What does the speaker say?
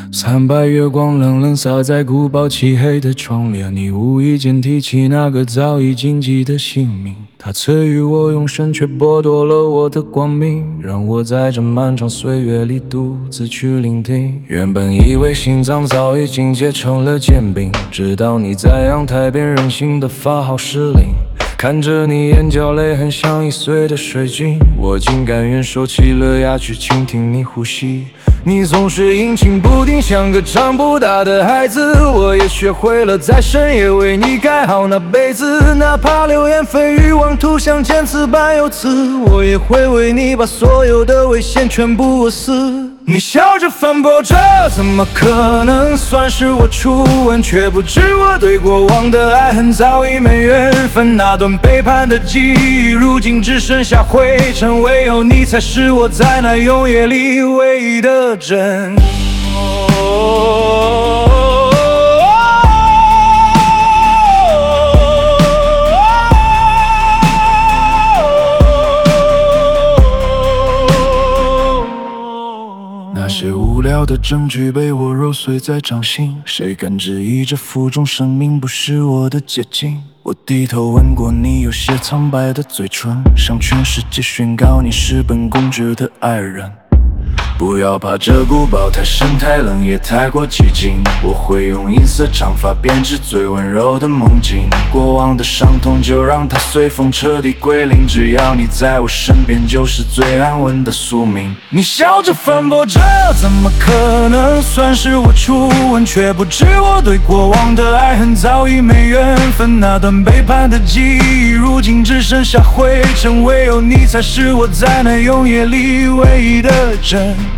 300月光冷冷洒在古堡漆黑的窗帘，你无意间提起那个早已谨记的姓名。它赐予我永生，却剥夺了我的光明，让我在这漫长岁月里独自去聆听。原本以为心脏早已经结成了茧冰，直到你在阳台边任性的发号施令。看着你眼角泪痕像易碎的水晶，我竟甘愿收起了牙去倾听你呼吸。你总是阴晴不定，像个长不大的孩子，我也学会了在深夜为你盖好那被子，哪怕流言蜚语妄图像剑刺般有刺，我也会为你把所有的危险全部握死。你笑着反驳着，怎么可能算是我初吻，却不知我对过往的爱恨早已没缘分。那段背叛的记忆，如今只剩下灰尘，唯有你才是我在那永夜里唯一的真。那些无聊的证据被我揉碎在掌心，谁敢质疑这负重生命不是我的捷径？我低头吻过你有些苍白的嘴唇，向全世界宣告你是本公爵的爱人。不要怕这古堡太深太冷也太过寂静，我会用银色长发编织最温柔的梦境，过往的伤痛就让它随风彻底归零，只要你在我身边就是最安稳的宿命。你笑着反驳着，怎么可能算是我初吻，却不知我对过往的爱恨早已没缘分。那段背叛的记忆，如今只剩下灰尘，唯有你才是我在那永夜里唯一的真。